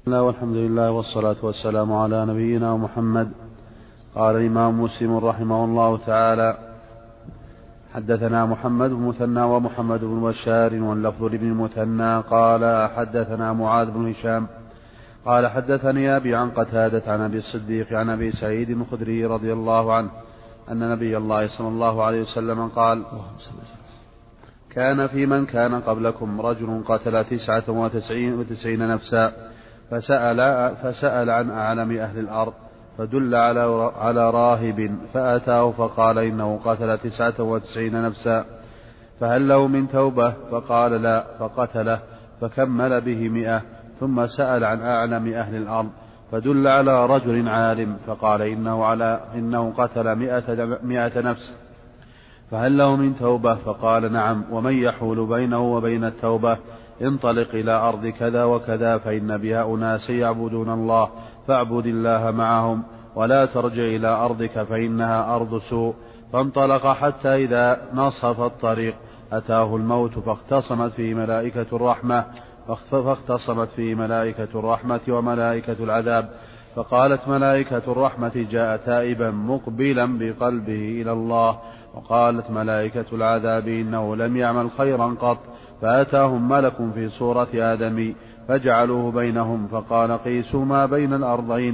الله والحمد لله والصلاة والسلام على نبينا محمد. قال الإمام مسلم رحمه الله تعالى: حدثنا محمد بن مثنى ومحمد بن بشار واللفظ لابن المثنى قال حدثنا معاذ بن هشام قال حدثني أبي عن قتادة عن أبي الصديق عن أبي سعيد الخدري رضي الله عنه أن نبي الله صلى الله عليه وسلم قال: كان في من كان قبلكم رجل قتل 99 نفسا فسأل عن أعلم أهل الأرض فدل على راهب فأتاه فقال: إنه قتل 99 نفسا فهل له من توبة؟ فقال: لا، فقتله فكمل به 100. ثم سأل عن أعلم أهل الأرض فدل على رجل عالم فقال: إنه قتل 100 نفس فهل له من توبة؟ فقال: نعم. ومن يحول بينه وبين التوبة؟ انطلق إلى أرض كذا وكذا فإن بها أناس يعبدون الله فاعبد الله معهم ولا ترجع إلى أرضك فإنها أرض سوء. فانطلق حتى إذا نصف الطريق أتاه الموت فاختصمت فيه ملائكة الرحمة وملائكة العذاب. فقالت ملائكة الرحمة: جاء تائبا مقبلا بقلبه إلى الله. وقالت ملائكة العذاب: إنه لم يعمل خيرا قط. فأتاهم ملك في صورة آدمي فجعلوه بينهم فقال: قيسوا ما بين الأرضين.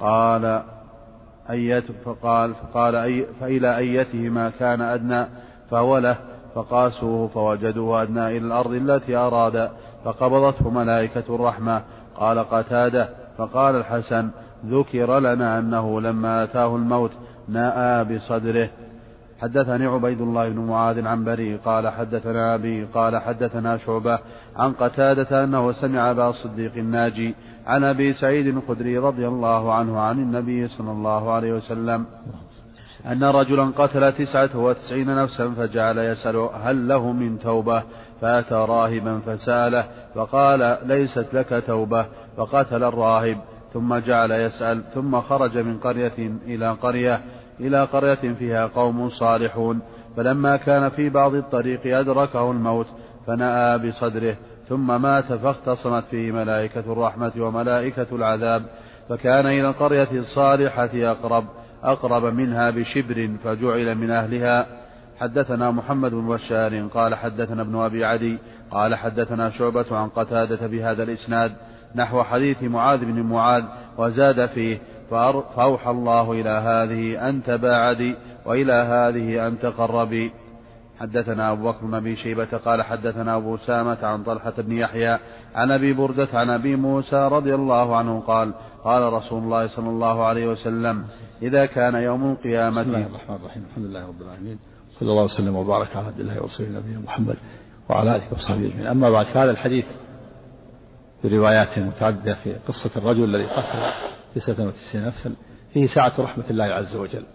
فإلى أيتهما كان أدنى فهو له. فقاسوه فوجدوه أدنى إلى الأرض التي أراد فقبضته ملائكة الرحمة. قال قتادة: فقال الحسن: ذكر لنا أنه لما أتاه الموت نأى بصدره. حدثني عبيد الله بن معاذ عن بريء قال حدثنا أبي قال حدثنا شعبة عن قتادة أنه سمع أبا الصديق الناجي عن أبي سعيد الخدري رضي الله عنه عن النبي صلى الله عليه وسلم أن رجلا قتل 99 نفسا فجعل يسأل هل له من توبة؟ فأتى راهبا فسأله فقال: ليست لك توبة. فقتل الراهب ثم جعل يسأل ثم خرج من قرية إلى قرية فيها قوم صالحون. فلما كان في بعض الطريق أدركه الموت فنأى بصدره ثم مات فاختصمت فيه ملائكة الرحمة وملائكة العذاب. فكان إلى القرية الصالحة أقرب منها بشبر فجعل من أهلها. حدثنا محمد بن بشار قال حدثنا ابن أبي عدي قال حدثنا شعبة عن قتادة بهذا الإسناد نحو حديث معاذ بن معاذ وزاد فيه: فأوحى الله إلى هذه أن تباعدي وإلى هذه أن تقربي. حدثنا أبو بكر بن أبي شيبة قال حدثنا أبو أسامة عن طلحة بن يحيى عن أبي بردة عن أبي موسى رضي الله عنه قال: قال رسول الله صلى الله عليه وسلم: إذا كان يوم القيامة. بسم الله الرحمن الرحيم. الحمد لله رب العالمين، صلى الله وسلم وبارك على عبد الله ورسوله نبينا محمد وعلى آله وصحبه أجمعين. أما بعد، فهذا الحديث بروايات متعددة في قصة الرجل الذي قتل 99 نفسا فيه سعة رحمة الله عز وجل،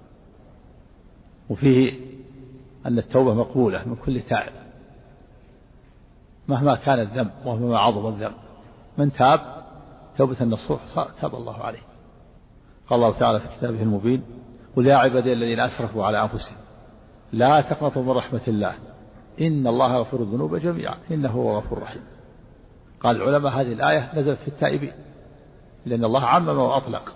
وفيه أن التوبة مقبولة من كل تائب مهما كان الذنب ومهما عظم الذنب. من تاب توبة النصوح تاب الله عليه. قال الله تعالى في كتابه المبين: قل يا عبادي الذين أسرفوا على أنفسهم لا تقنطوا من رحمة الله إن الله يغفر الذنوب جميعا إنه هو غفور رحيم. قال العلماء: هذه الآية نزلت في التائبين، لأن الله عمم وأطلق،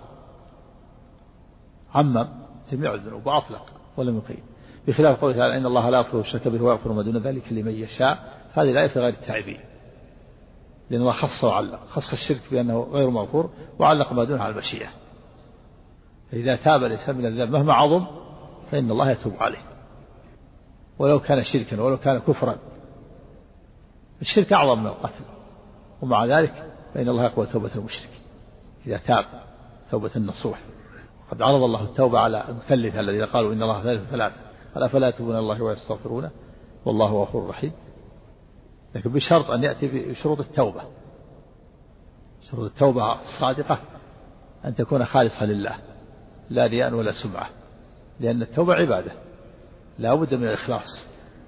عمم جميع الذنوب وأطلق ولم يقيد، بخلاف قوله تعالى: إن الله لا يغفر الشرك به ويغفر ما دون ذلك لمن يشاء. هذه الآية في غير التائبين، لأن الله خص وعلق، خص الشرك بأنه غير مغفور وعلق ما دونه على المشيئة. فإذا تاب الإنسان من الذنب مهما عظم فإن الله يتوب عليه، ولو كان شركا ولو كان كفرا. الشرك أعظم من القتل، ومع ذلك فإن الله يقبل توبة المشرك إذا تاب توبة النصوح. قد عرض الله التوبة على المثلثة الذين قالوا إن الله ثالث ثلاثة، قال: أفلا يتوبون إلى الله ويستغفرونه والله غفور رحيم. لكن بشرط أن يأتي بشروط التوبة. شروط التوبة الصادقة أن تكون خالصة لله لا رياء ولا سمعة، لأن التوبة عبادة لا بد من الإخلاص،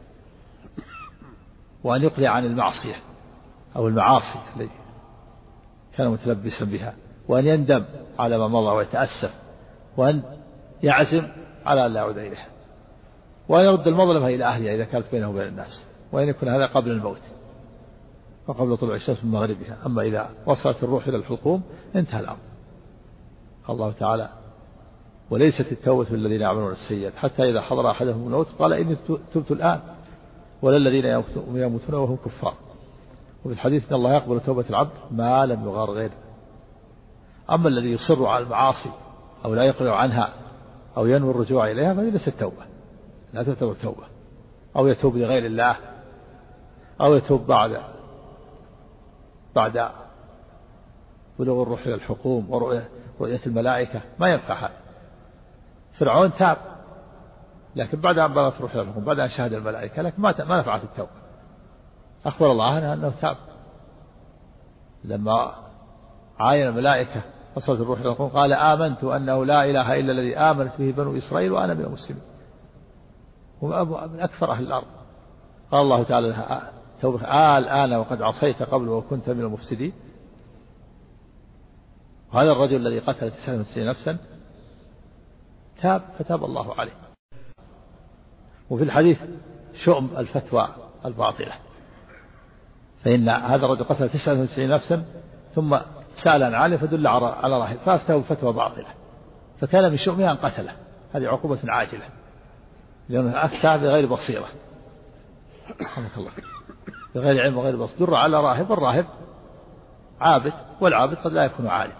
وأن يقلع عن المعصية أو المعاصي التي كان متلبسا بها، وأن يندم على ما مضى ويتأسف، وأن يعزم على أن لا يعود إليها، وأن يرد المظلمة إلى أهلها إذا كانت بينه وبين الناس، وأن يكون هذا قبل الموت. وقبل طلوع الشمس من مغربها. أما إذا وصلت الروح إلى الحلقوم انتهى الأمر. الله تعالى: وليست التوبة للذين يعملون السيئات حتى إذا حضر أحدهم الموت قال إني تبت الآن، ولا الذين يموتون وهم كفار. وفي الحديث إن الله يقبل توبة العبد ما لم يغار غيره. أما الذي يصر على المعاصي أو لا يقلع عنها أو ينوي الرجوع إليها فهي ليست توبة، لا تعتبر توبة. أو يتوب لغير الله، أو يتوب بعد بلوغ الروح إلى الحقوم ورؤية الملائكة، ما ينفع هذا. فرعون تاب لكن بعد أن بلغت الروح إلى الحقوم، بعد أن شهد الملائكة، لكن ما نفعت التوبة. أخبر الله عنه أنه تاب لما عاين الملائكة وصلت الروح إلى الحقوم قال: آمنت أنه لا إله إلا الذي آمنت به بنو إسرائيل وأنا من المسلمين. هو من أكثر أهل الأرض. قال الله تعالى: توبة الآن وقد عصيت قبل وكنت من المفسدين. وهذا الرجل الذي قتل 99 نفسا تاب فتاب الله عليه. وفي الحديث شؤم الفتوى الباطلة، فإن هذا الرجل قتل 99 نفسا ثم سأل عن عالم فدل على راهب فأفتاه بفتوى باطلة، فكان من شؤمه أن قتله. هذه عقوبة عاجلة لأنه أفتى بغير بصيرة، رحمك الله، بغير علم وغير بصيرة، در على راهب، والراهب عابد، والعابد قد لا يكون عالم.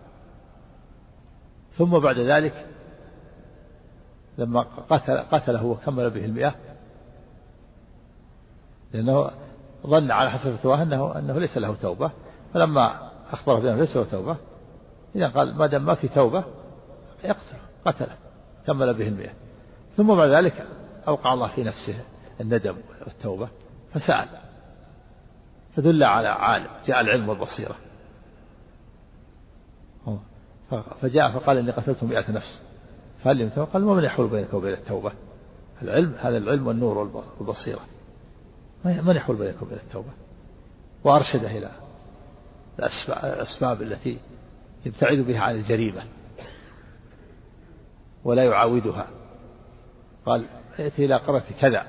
ثم بعد ذلك لما قتله وكمل به 100 لأنه ظن على حسب فتواه أنه ليس له توبة، فلما أخبره بأنه ليس له توبة إذا قال ما دام ما في توبة يقتله، قتله كمل به 100. ثم بعد ذلك أوقع الله في نفسه الندم والتوبة فسأل فدل على عالم، جاء العلم والبصيرة، فجاء فقال إني قتلت 100 نفس فهل لي من توبة؟ قال: ومن يحول بينك وبين التوبة؟ العلم، هذا العلم والنور والبصيرة، من يحول بينك وبين التوبة؟ وأرشده إلى الأسباب التي يبتعد بها عن الجريمة ولا يعاودها. قال: ائتي إلى قرية كذا،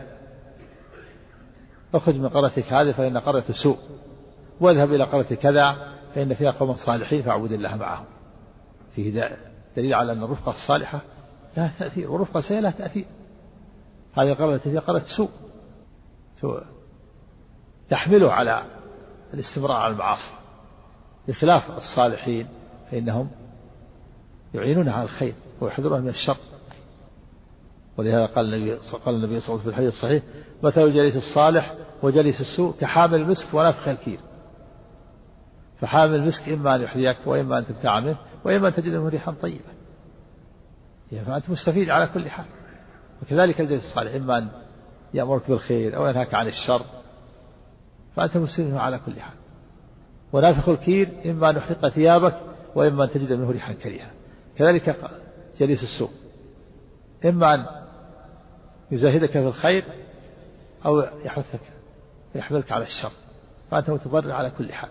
اخرج من قريتك هذه فإن قرية سوء، واذهب إلى قرية كذا فإن فيها قوم صالحين فاعبد الله معهم. فيه دليل على أن الرفقة الصالحة لها تأثير والرفقة السيئة لها تأثير. هذه القرية التي هي قرية سوء تحمله على الاستمرار على المعاصي، بخلاف الصالحين فإنهم يعينون على الخير ويحذرون من الشر. ولهذا قال النبي صلى الله عليه وسلم في الحديث الصحيح: مثل الجليس الصالح وجليس السوء كحامل المسك ونافخ الكير. فحامل المسك إما أن يحذيك وإما أن تبتاع منه وإما أن تجد منه ريحا طيبة، فأنت مستفيد على كل حال. وكذلك الجليس الصالح إما أن يأمرك بالخير أو ينهاك عن الشر فأنت مستفيد على كل حال. ونافخ الكير إما أن يحرق ثيابك وإما أن تجد منه ريحا كريهة. كذلك جليس السوء إما أن يزاهدك في الخير أو يحملك على الشر، فأنت متضرر على كل حال.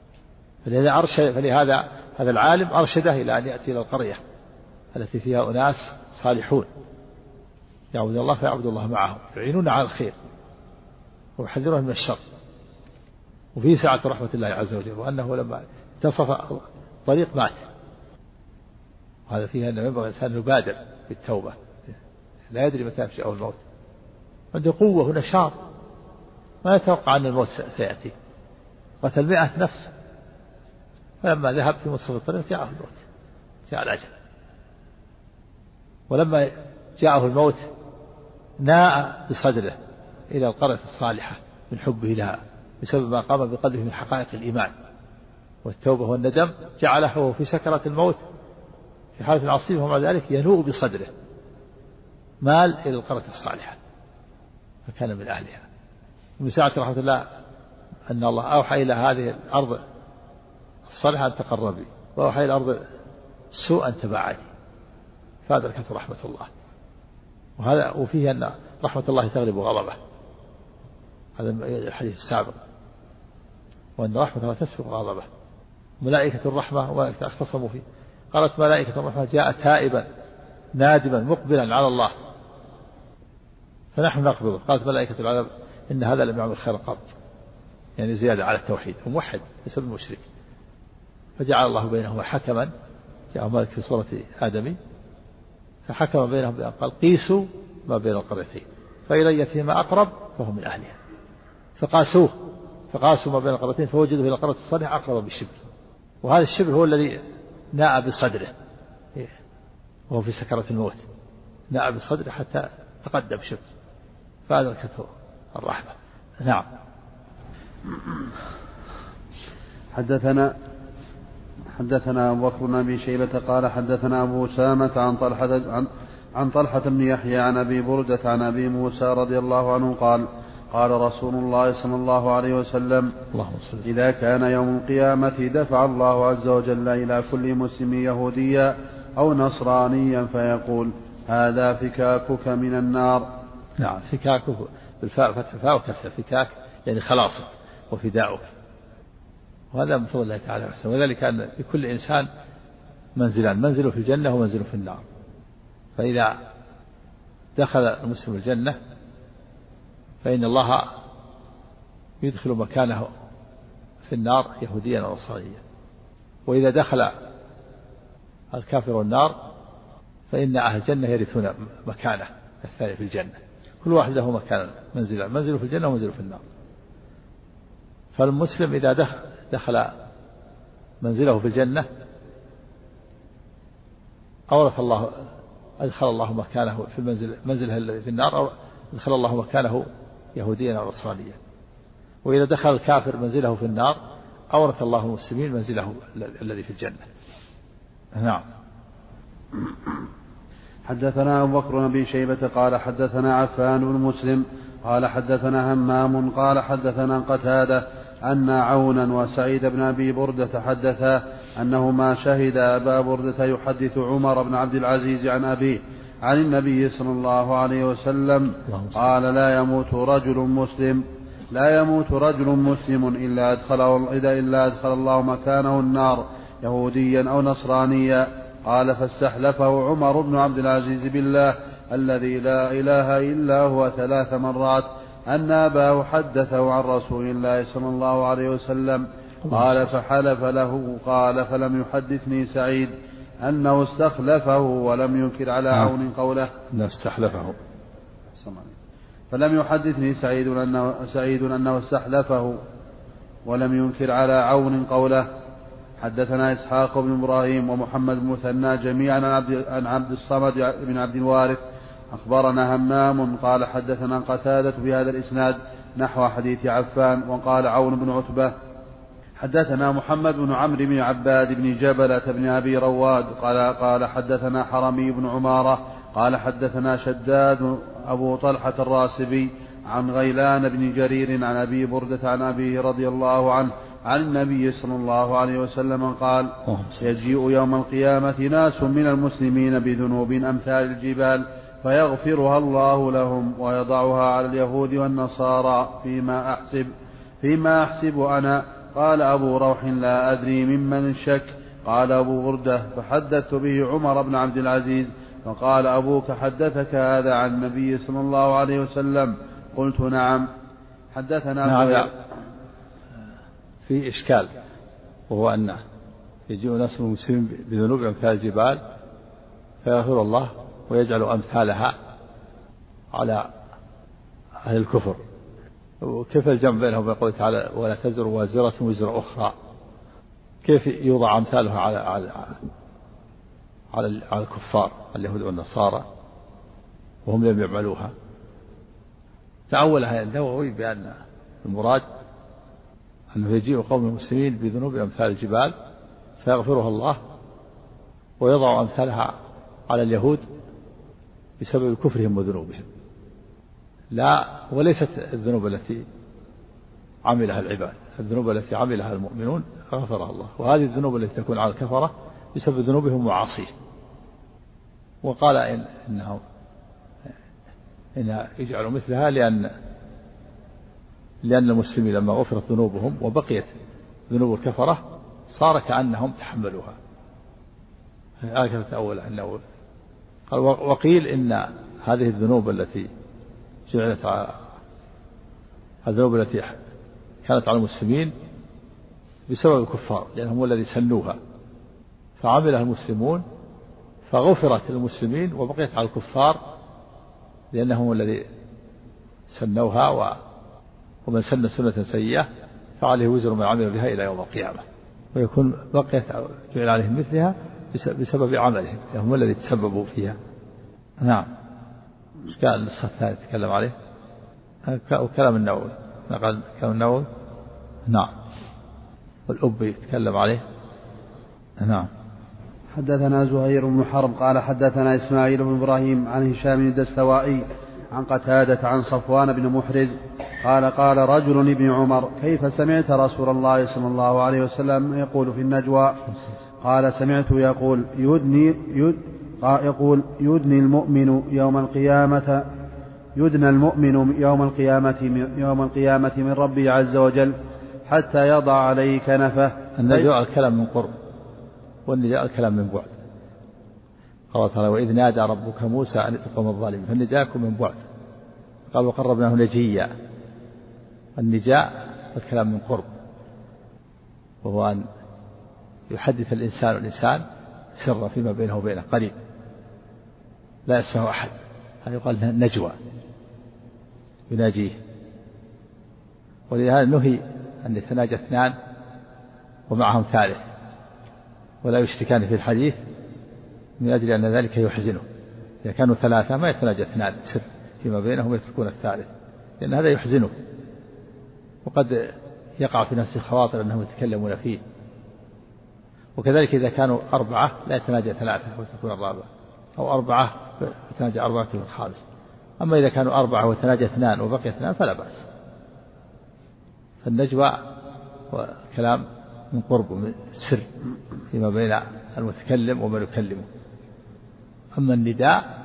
فلهذا هذا العالم أرشده إلى أن يأتي إلى القرية التي فيها أناس صالحون يعبد الله فيعبد الله معهم، يعينون على الخير ويحذرون من الشر. وفيه سعة رحمة الله عز وجل، وأنه لما انتصف الطريق مات. وهذا فيه أنه ينبغي الإنسان يبادر بالتوبة، لا يدري متى يفجأه الموت، عنده قوة ونشاط ما يتوقع أن الموت سيأتي. قتل 100 نفس، فلما ذهب في منتصف الطريق جاءه الموت، جاء الأجل. ولما جاءه الموت ناء بصدره إلى القرية الصالحة من حبه لها بسبب ما قام بقلبه من حقائق الإيمان والتوبة والندم، جعله في سكرة الموت في حالة عصيبة، ومع ذلك ينوء بصدره مال إلى القرية الصالحة فكان من أهلها. ومن ساعة رحمة الله أن الله أوحى إلى هذه الأرض الصالحة أن تقربي، وأوحى إلى الأرض السوء أن تبعدي، فأدركته رحمة الله. وهذا وفيه أن رحمة الله تغلب غضبه، هذا الحديث السابق، وأن رحمة الله تسبق غضبه. ملائكة الرحمة وملائكة اختصموا فيه. قالت ملائكة الرحمة: جاء تائبا نادما مقبلا على الله فنحن نقبضه. قالت ملائكة العذاب: إن هذا لم يعمل خيرا قط، يعني زيادة على التوحيد، وموحد ليس بمشرك. فجعل الله بينهما حكما، جاء مالك في سورة آدم فحكم بينهم بأن قال قيسوا ما بين القريتين فإن أيتهما أقرب فهم من أهلها، فقاسوا ما بين القريتين فوجدوا إلى القرية الصالحة أقرب بالشبر، وهذا الشبر هو الذي ناء بصدره وهو في سكرة الموت، ناء بصدره حتى تقدم شبر فأدركته الرحمة. نعم. حدثنا أبو بكر بن أبي شيبة قال حدثنا أبو أسامة عن طلحة بن يحيى عن أبي بردة عن أبي موسى رضي الله عنه قال قال رسول الله صلى الله عليه وسلم إذا كان يوم القيامة دفع الله عز وجل إلى كل مسلم يهوديا أو نصرانيا فيقول هذا فكاكك من النار. نعم، فكاكك بالفاء فتح الفاء وكسر، فكاك يعني خلاصك وفداؤك، وهذا من فضل الله تعالى وحسنه. وذلك أن لكل إنسان منزلان، منزله في الجنة ومنزله في النار، فإذا دخل المسلم الجنة فإن الله يدخل مكانه في النار يهوديا أو نصرانيا، وإذا دخل الكافر النار فإن أهل الجنة يرثون مكانه الثاني في الجنة، كل واحد له مكان منزله في الجنة ومنزله في النار. فالمسلم إذا دخل منزله في الجنة أدخل الله مكانه في منزله الذي في النار، أو أدخل الله مكانه يهوديا أو نصرانيا. وإذا دخل الكافر منزله في النار أورث الله المسلمين منزله الذي في الجنة. نعم. حدثنا أبو بكر بن أبي شيبة قال حدثنا عفان بن مسلم قال حدثنا همام قال حدثنا قتادة أن عونا وسعيد بن أبي بردة حدثا أنهما شهد أبا بردة يحدث عمر بن عبد العزيز عن أبيه عن النبي صلى الله عليه وسلم قال لا يموت رجل مسلم إلا أدخل الله مكانه النار يهوديا أو نصرانيا. قال فاستحلفه عمر بن عبد العزيز بالله الذي لا إله إلا هو 3 مرات أن أباه حدثه عن رسول الله صلى الله عليه وسلم. قال فحلف له قال فلم يحدثني سعيد أنه استخلفه ولم ينكر على عون قوله. فلم يحدثني سعيد أنه استحلفه ولم ينكر على عون قوله. حدثنا إسحاق بن إبراهيم ومحمد بن مثنى جميعا عن عبد الصمد بن عبد الوارث أخبرنا همام قال حدثنا قتادة بهذا الإسناد نحو حديث عفان. وقال عون بن عتبة حدثنا محمد بن عمرو بن عباد بن جبلة بن أبي رواد قال حدثنا حرمي بن عمارة قال حدثنا شداد أبو طلحة الراسبي عن غيلان بن جرير عن أبي بردة عن أبيه رضي الله عنه عن النبي صلى الله عليه وسلم قال يجيء يوم القيامة ناس من المسلمين بذنوب أمثال الجبال فيغفرها الله لهم ويضعها على اليهود والنصارى فيما أحسب أنا. قال أبو روح لا أدري ممن الشك. قال أبو بردة فحدثت به عمر بن عبد العزيز فقال أبوك حدثك هذا عن النبي صلى الله عليه وسلم؟ قلت نعم. حدثنا في إشكال، وهو أن يجيء ناس من المسلمين بذنوب أمثال الجبال فيغفر الله ويجعل أمثالها على أهل الكفر، وكيف الجمع بينهم وبين قوله تعالى ولا تزر وازرة وزر أخرى؟ كيف يوضع أمثالها على الكفار اليهود والنصارى وهم لم يعملوها؟ تأولها النووي بأن المراد أنه يجيء قوم المسلمين بذنوب أمثال الجبال فيغفرها الله ويضع أمثالها على اليهود بسبب كفرهم وذنوبهم، لا وليست الذنوب التي عملها العباد، الذنوب التي عملها المؤمنون غفرها الله، وهذه الذنوب التي تكون على الكفرة بسبب ذنوبهم وعصيهم. وقال إنهم يجعلوا مثلها لأن المسلمين لما غفرت ذنوبهم وبقيت ذنوب الكفرة صار كأنهم تحملوها. هكذا تأول النووي. قال وقيل إن هذه الذنوب التي جعلت الذنوب التي كانت على المسلمين بسبب الكفار لأنهم هم الذي سنوها، فعملها المسلمون فغفرت للمسلمين وبقيت على الكفار لأنهم الذي سنوها، ومن سن سنة سيئة فعليه وزر من عمل بها إلى يوم القيامة، ويكون بقيت جعل عليهم مثلها بسبب عملهم هم الذي تسببوا فيها. نعم. قال النسخة الثانية تكلم عليه وكلام النووي، نقل كلام النووي. نعم. والأب يتكلم عليه. نعم. حدثنا زهير بن حرب قال حدثنا إسماعيل بن إبراهيم عن هشام الدستوائي عن قتادة عن صفوان بن محرز قال قال رجل لابن عمر كيف سمعت رسول الله صلى الله عليه وسلم يقول في النجوى؟ قال سمعته يقول يدني المؤمن يوم القيامة يوم القيامة من ربي عز وجل حتى يضع عليه كنفه. النجوى الكلام من قرب والنداء الكلام من بعد. قال تعالى وإذ نادى ربك موسى أن ائت القوم الظالمين، فالنداءكم من بعد. قال وقربناه نجيا. النجاء الكلام من قرب، وهو أن يحدث الإنسان سرا فيما بينه وبينه قريب لا يسمعه أحد، هذا يقال نجوى يناجيه. ولهذا نهي أن يتناجى اثنان ومعهم ثالث ولا يشتكان في الحديث من أجل أن ذلك يحزنه. إذا كانوا ثلاثة ما يتناجى اثنان سر فيما بينهم ويتركون الثالث، لأن هذا يحزنه، وقد يقع في نفس الخواطر أنهم يتكلمون فيه. وكذلك إذا كانوا أربعة لا يتناجى ثلاثة وتكون الرابعة، أو أربعة يتناجى أربعة الخامس. أما إذا كانوا أربعة وتناجى اثنان وبقي اثنان فلا بأس. فالنجوى وكلام من قرب ومن سر فيما بين المتكلم ومن يكلمه. أما النداء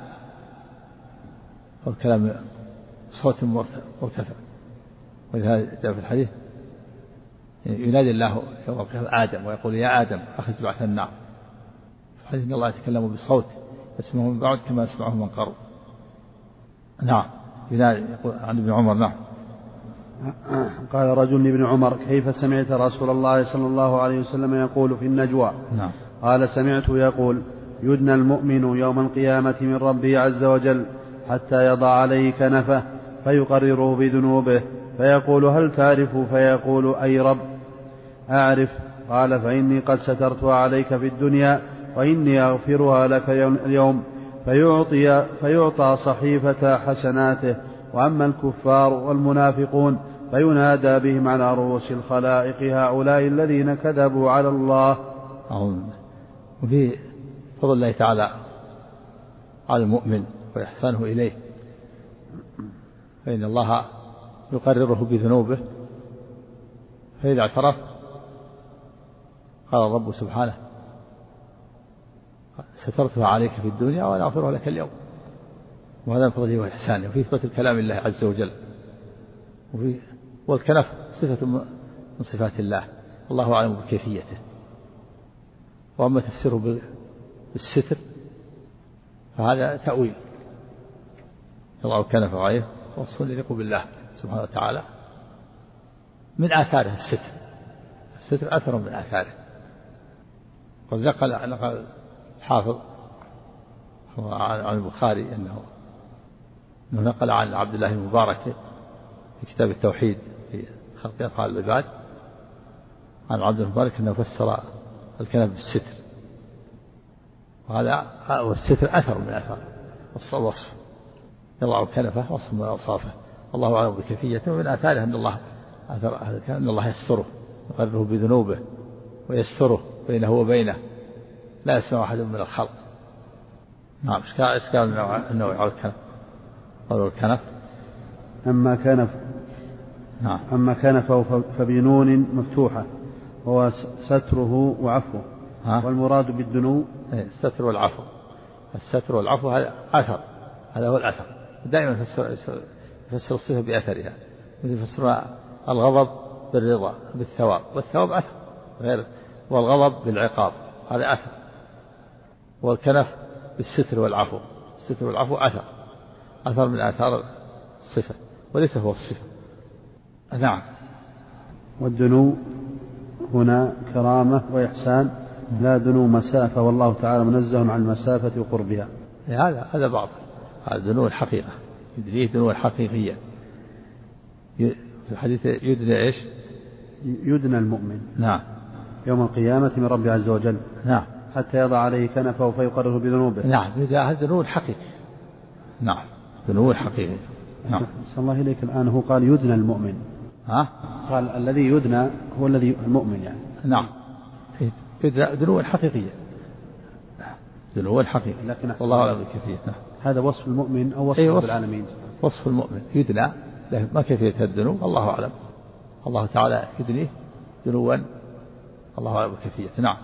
والكلام صوت مرتفع، ولهذا جاء في الحديث ينادي الله يوم القيامة آدم ويقول يا آدم أخرج بعث النار. في الحديث إن الله يتكلم بصوت يسمعه من بعد كما يسمعه من قرب. نعم. ينادي يقول عن ابن عمر. نعم. قال رجل لابن عمر كيف سمعت رسول الله صلى الله عليه وسلم يقول في النجوى؟ نعم. قال سمعته يقول يدنى المؤمن يوم القيامة من ربه عز وجل حتى يضع عليه كنفه فيقرره بذنوبه فيقول هل تعرف؟ فيقول أي رب؟ أعرف. قال فإني قد سترتها عليك في الدنيا وإني أغفرها لك اليوم. فيعطى صحيفة حسناته. وأما الكفار والمنافقون فينادى بهم على رؤوس الخلائق هؤلاء الذين كذبوا على الله. وفي فضل الله تعالى على المؤمن وإحسانه إليه، فإن الله يقرره بذنوبه، فإذا اعترف قال الرب سبحانه سترتها عليك في الدنيا وأنا أغفرها لك اليوم. وهذا من فضله وإحسانه. وفي إثبات الكلام الله عز وجل. والكنف صفة من صفات الله، الله أعلم بكيفيته. وأما تفسيره بالستر فهذا تأويل، يضع الكنف عليه وصف يليق بالله سبحانه وتعالى. من آثاره الستر أثر من آثاره. قد نقل الحافظ عن البخاري أنه نقل عن عبد الله المبارك في كتاب التوحيد في خلق أفعال العباد عن عبد الله المبارك أنه فسر الكنف بالستر، وهذا والستر أثر من آثار الوصف، يضع كنفه وصف من أوصافه، الله أعلم بكيفيته. ومن آثاره أن الله يستره، يقرره بذنوبه ويستره بينه وبينه، لا يسمع أحد من الخلق. نعم. إشكال النوع على الكنف. قالوا الكنف أما كنفه فبنون مفتوحة هو ستره وعفوه. والمراد بالدنو الستر والعفو. الستر والعفو هذا أثر، هذا هو الأثر. دائما يفسر الصفة بأثرها، يفسر الغضب بالرضا بالثواب، والثواب أثر غير، والغضب بالعقاب هذا أثر. والكنف بالستر والعفو، الستر والعفو أثر من آثار الصفة وليس هو الصفة. نعم. والدنو هنا كرامة وإحسان لا دنو مسافة، والله تعالى منزه عن المسافة وقربها. هذا بعض، هذا دنو الحقيقة، يدريه دنو الحقيقية. في الحديث يدنى إيش؟ يدنى المؤمن نعم يوم القيامة من رب عز وجل نعم حتى يضع عليه كنفه فيقرر بذنوبه. نعم هذا دنو الحقيقي. نعم دنو الحقيقي. نعم. صلى الله إليك الآن هو قال يدنى المؤمن، قال الذي يدنى هو الذي المؤمن يعني. نعم دنو الحقيقية، دنو الحقيقي، لكن والله أعلم بالكيفية. هذا وصف المؤمن أو وصف رب العالمين؟ وصف المؤمن يدنى، ما كيفية الدنو الله أعلم، الله تعالى يدنيه دنوا الله أعلم بالكيفية. نعم.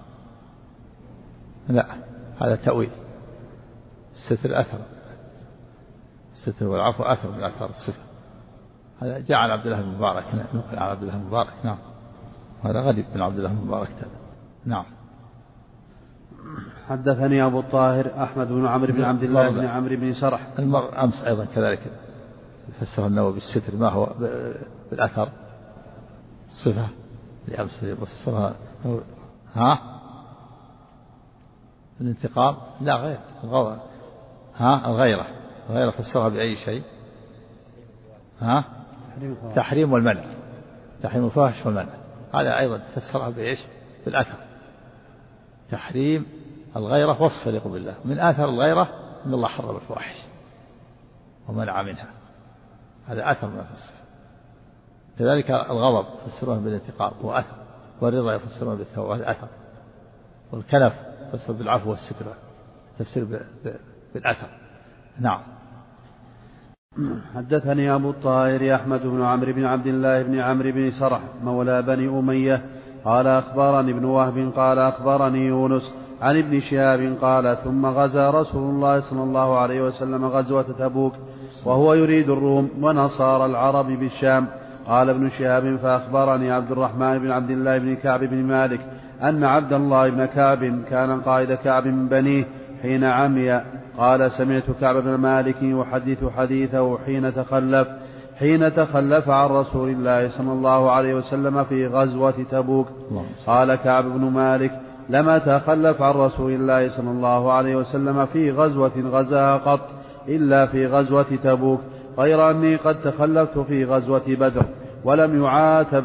لا هذا تأويل، الستر أثر، الستر والعفو أثر من آثار الصفة. هذا جاء عن عبد الله بن مبارك، نقل عن عبد الله بن مبارك. نعم هذا غريب من عبد الله بن مبارك. نعم. حدثني أبو الطاهر أحمد بن عمرو بن عبد الله بن عمرو بن سرح. المرء أمس أيضا كذلك فسر النووي بالستر ما هو بالأثر الصفة لأمس فسرها الانتقام لا غير الغضب. الغيرة فسرها بأي شيء؟ تحريم والمنع، تحريم الفاحش والمنع. هذا أيضا فسرها بإيش؟ بالأثر. تحريم الغيرة وصف يليق بالله، من آثر الغيرة أن الله حرم الفواحش ومنع منها، هذا أثر من الصفة. كذلك الغضب فسرها بالانتقام وأثر، والرضا يفسرها بالتوبة هذا أثر، والكنف فسر بالعفو والستر تفسير بالأثر. نعم. حدثني أبو الطاهر أحمد بن عمرو بن عبد الله بن عمرو بن سرح مولى بني أمية قال أخبرني ابن وهب قال أخبرني يونس عن ابن شهاب قال ثم غزا رسول الله صلى الله عليه وسلم غزوة تبوك وهو يريد الروم ونصارى العرب بالشام. قال ابن شهاب فأخبرني عبد الرحمن بن عبد الله بن كعب بن مالك أن عبد الله بن كعب كان قائد كعب من بنيه حين عمي. قال سمعت كعب بن مالك يحدث حديثه حين تخلف عن رسول الله صلى الله عليه وسلم في غزوة تبوك. قال كعب بن مالك لما تخلف عن رسول الله صلى الله عليه وسلم في غزوة غزاها قط إلا في غزوة تبوك، غير أني قد تخلفت في غزوة بدر ولم يعاتب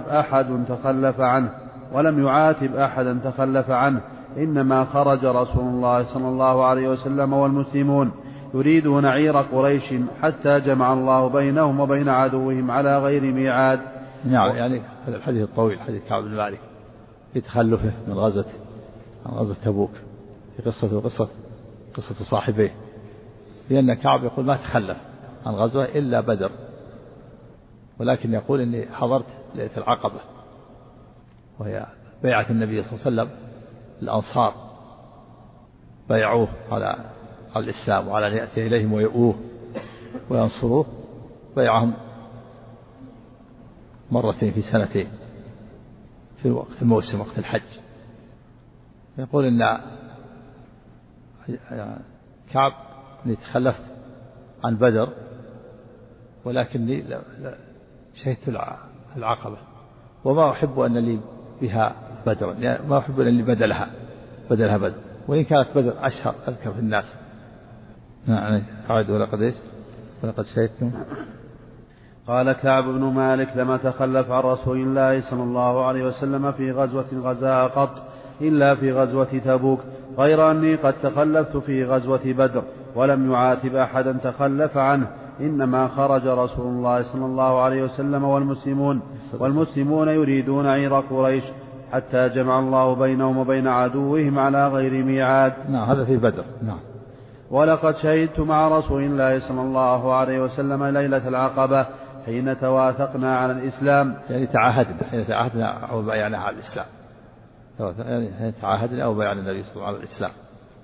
أحدا تخلف عنه، إنما خرج رسول الله صلى الله عليه وسلم والمسلمون يريدون عير قريش حتى جمع الله بينهم وبين عدوهم على غير ميعاد. نعم يعني هذا الحديث الطويل حديث كعب بن مالك في تخلفه من غزوة تبوك في قصة صاحبيه، لأن كعب يقول ما تخلف عن غزوة إلا بدر، ولكن يقول إني حضرت ليلة العقبة وهي بيعة النبي صلى الله عليه وسلم الأنصار، بيعوه على الإسلام وعلى أن يأتي إليهم ويؤوه وينصروه، بيعهم مرتين في سنتين في وقت الموسم وقت الحج. يقول إن كعب أني تخلفت عن بدر ولكني شهدت العقبة وما أحب أن لي بها بدر، يعني ما أحب أن لي بدلها بدر، وإن كانت بدر أشهر أذكر في الناس. نعم أعد ولقد شهدتم. قال كعب بن مالك لما تخلف عن رسول الله صلى الله عليه وسلم في غزوة غزاها قط إلا في غزوة تبوك، غير أني قد تخلفت في غزوة بدر ولم يعاتب أحدا تخلف عنه، إنما خرج رسول الله صلى الله عليه وسلم والمسلمون يريدون عير قريش حتى جمع الله بينهم وبين عدوهم على غير ميعاد. نعم هذا في بدر. نعم. ولقد شهدت مع رسول الله صلى الله عليه وسلم ليلة العقبة حين توافقنا على الإسلام، يعني تعاهدنا أو بيعنا على الإسلام، يعني تعاهدنا أو بيعنا النبي صلى الله عليه وسلم على الإسلام.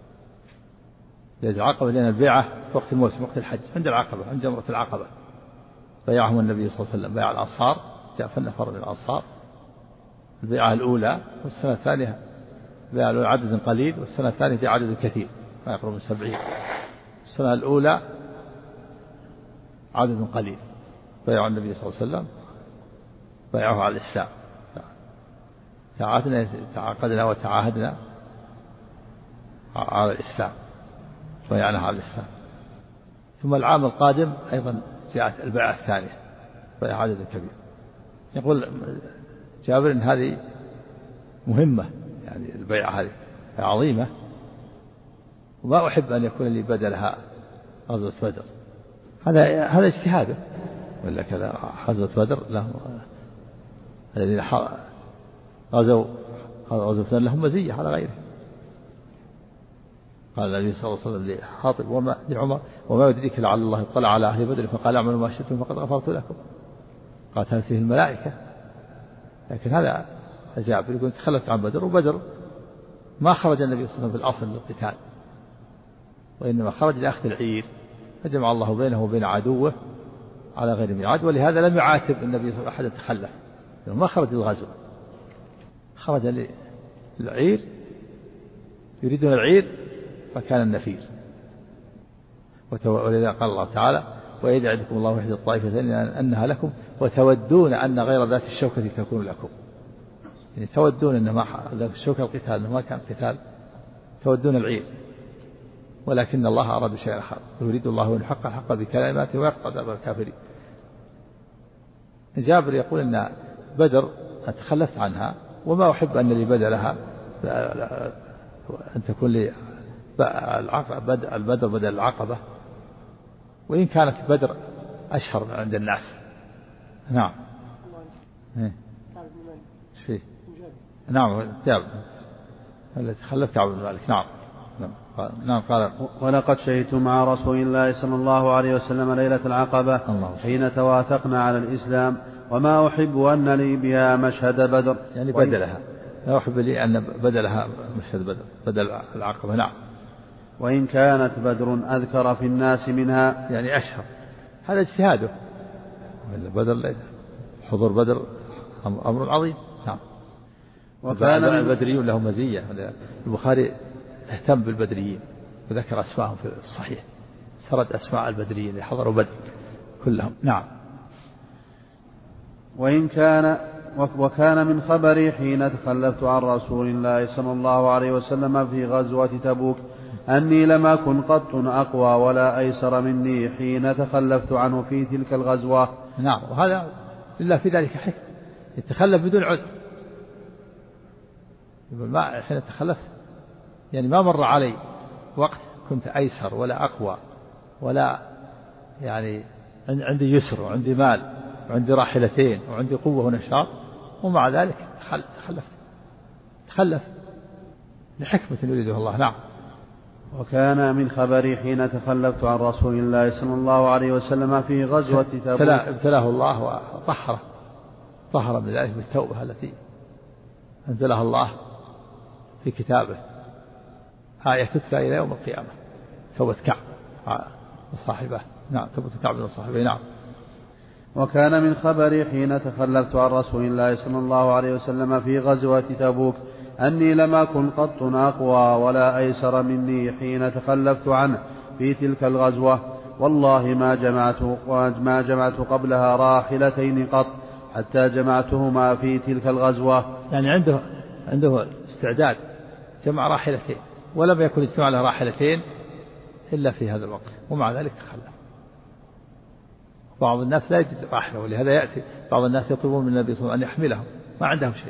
ليلة العقبة لأن البيعة في وقت الموسم وقت الحج عند العقبة عند جمرة العقبة، بيعهم النبي صلى الله عليه وسلم بيع الأنصار، جاء نفر من الأنصار البيعة الأولى، والسنة الثانية بيع له عدد قليل، والسنة الثانية في عدد كثير ما يقرب من 70. السنة الأولى عدد قليل بيع النبي صلى الله عليه وسلم بايعوه على الإسلام، تعاقدنا وتعاهدنا على الإسلام، بايعناه على الإسلام. ثم العام القادم أيضا جاءت البيعة الثانية، بيع عدد كبير. يقول جابر إن هذه مهمة، يعني البيعة هذه عظيمة، وما أحب أن يكون لي بدلها غزوة بدر. هذا اجتهاده، ولا كذا غزوة بدر لهم الذين غزوا بدر لهم مزية على غيره. قال النبي صلى الله عليه وسلم لحاطب لعمر: وما يدريك لعل الله اطلع على أهل بدر فقال اعملوا ما شئتم فقد غفرت لكم. قالت فيه الملائكة. لكن هذا جابر يقول تخلفت عن بدر، وبدر ما خرج النبي صلى الله عليه وسلم في الأصل للقتال، وإنما خرج لأخذ العير، فجمع الله بينه وبين عدوه على غير ميعاد. ولهذا لم يعاتب النبي صلى الله عليه وسلم أحد تخلف، لأنه ما خرج للغزو، خرج للعير، يريدون العير فكان النفير. ولذا قال الله تعالى: وإذ يعدكم الله إحدى الطائفتين أنها لكم وتودون أن غير ذات الشوكة تكون لكم. يعني تودون أن ما ذات الشوكة القتال، أنه ما كان قتال، تودون العير، ولكن الله أراد شيئا آخر، يريد الله أن يحقق الحق بكلماته ويقطع دابر الكافرين. جابر يقول إن بدر تخلفت عنها، وما أحب أن لي بدلها، أن تكون لي البدر بدل العقبة، وإن كانت بدر أشهر عند الناس. نعم. فيه؟ نعم جابر التي خلفت كعب بن مالك. نعم قال: ولقد شهدت مع رسول الله صلى الله عليه وسلم ليلة العقبة حين توافقنا على الإسلام، وما أحب أن لي بها مشهد بدر. يعني بدلها، لا أحب لي أن بدلها مشهد بدر بدل العقبة. نعم. وإن كانت بدر أذكر في الناس منها، يعني أشهر. هذا اجتهاده، بدر حضور بدر أمر عظيم. نعم. وكان البدريون لهم مزية. البخاري اهتم بالبدريين وذكر أسماءهم في الصحيح، سرد أسماء البدريين اللي حضروا بدر كلهم. نعم. وكان من خبري حين تخلفت عن رسول الله صلى الله عليه وسلم في غزوة تبوك أني لم أكن قط أقوى ولا أيسر مني حين تخلفت عنه في تلك الغزوة. نعم. وهذا إلا في ذلك حكم، يتخلف بدون عذر. ما حين تخلفت يعني ما مر علي وقت كنت أيسر ولا أقوى، ولا يعني عندي يسر وعندي مال وعندي راحلتين وعندي قوة ونشاط، ومع ذلك تخلف لحكمة يريدها الله. نعم. وكان من خبري حين تخلفت عن رسول الله صلى الله عليه وسلم في غزوة تبوك ابتلاه الله وطهره، طهر من ذلك بالتوبة التي أنزلها الله في كتابه، آية تتلى إلى يوم القيامة، توبة كعب وصاحبه. نعم. توبة كعب وصاحبه. نعم. وكان من خبري حين تخلفت عن رسول الله صلى الله عليه وسلم في غزوة تبوك أني لم أكن قط أقوى ولا أيسر مني حين تخلفت عنه في تلك الغزوة، والله ما جمعت قبلها راحلتين قط حتى جمعتهما في تلك الغزوة. يعني عنده استعداد جمع راحلتين، ولم يكن اجتماع له راحلتين إلا في هذا الوقت، ومع ذلك تخلف. بعض الناس لا يجد راحلة، ولهذا يأتي بعض الناس يطلبون من النبي صلى الله عليه وسلم أن يحملهم، ما عندهم شيء،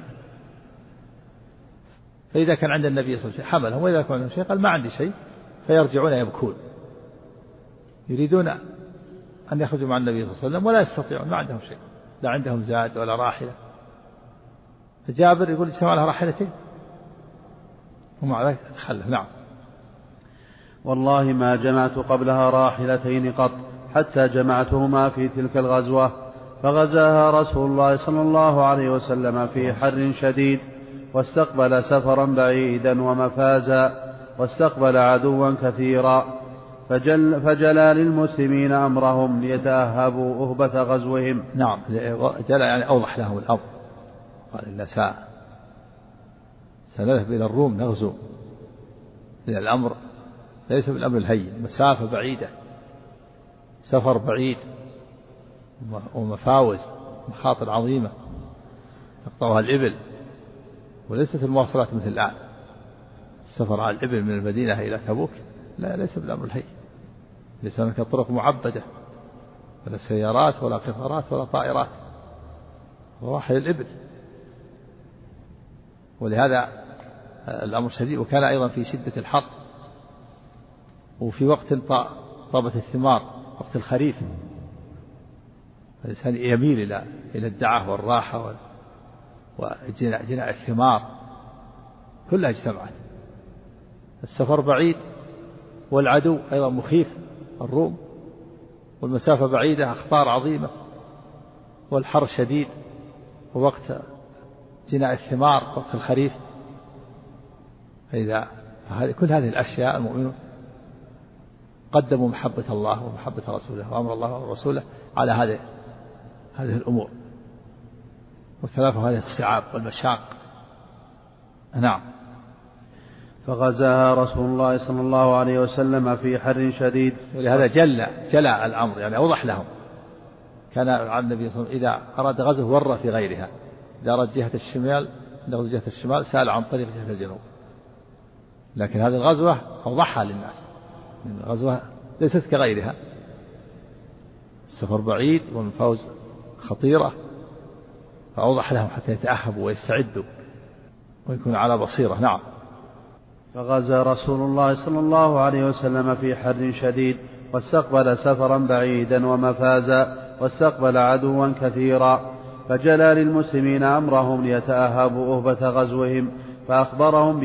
فإذا كان عند النبي صلى الله عليه وسلم حملهم، وإذا كان عندهم شيء قال ما عندي شيء، فيرجعون يبكون، يريدون أن يخرجوا مع النبي صلى الله عليه وسلم ولا يستطيعون، ما عندهم شيء، لا عندهم زاد ولا راحلة. فجابر يقول اجتمع لها راحلتين ومع ذلك تخلف. نعم. والله ما جمعت قبلها راحلتين قط حتى جمعتهما في تلك الغزوة، فغزاها رسول الله صلى الله عليه وسلم في حر شديد، واستقبل سفرا بعيدا ومفازا، واستقبل عدوا كثيرا، فجلى للمسلمين أمرهم ليتأهبوا أهبة غزوهم. نعم. جلى يعني أوضح لهم الأمر، قال إن سنذهب إلى الروم نغزو، إلى الأمر ليس بالأمر الهين، مسافة بعيدة، سفر بعيد ومفاوز، مخاطر عظيمة، تقطعها الإبل، وليست المواصلات مثل الآن السفر على الإبل من المدينة إلى تبوك، لا ليس بالأمر الهين، ليس هناك طرق معبدة ولا سيارات ولا قطارات ولا طائرات، وراحل الإبل. ولهذا الأمر شديد. وكان أيضا في شدة الحر، وفي وقت طابت الثمار، وقت الخريف، الإنسان يميل إلى الدعة والراحة وجناء الثمار كلها اجتمعت. السفر بعيد، والعدو أيضا مخيف، الروم، والمسافة بعيدة، أخطار عظيمة، والحر شديد، ووقت جناء الثمار وقت الخريف. فإذا كل هذه الأشياء المؤمنون قدموا محبة الله ومحبة رسوله وأمر الله ورسوله على هذه الأمور، وثلاثة هذه الصعاب والمشاق. نعم. فغزاها رسول الله صلى الله عليه وسلم في حر شديد، ولهذا جلى الأمر، يعني أوضح لهم. كان على النبي صلى الله عليه وسلم إذا أراد غزوه ور في غيرها، إذا أراد جهة الشمال سأل عن طريق جهة الجنوب. لكن هذه الغزوة أوضحها للناس، الغزوة ليست كغيرها، السفر بعيد والفوز خطيرة، فأوضح لهم حتى يتأهبوا ويستعدوا ويكونوا على بصيرة. نعم. فغزا رسول الله صلى الله عليه وسلم في حر شديد، واستقبل سفرا بعيدا ومفازا، واستقبل عدوا كثيرا، فجلى للمسلمين أمرهم ليتأهبوا أهبة غزوهم، فأخبرهم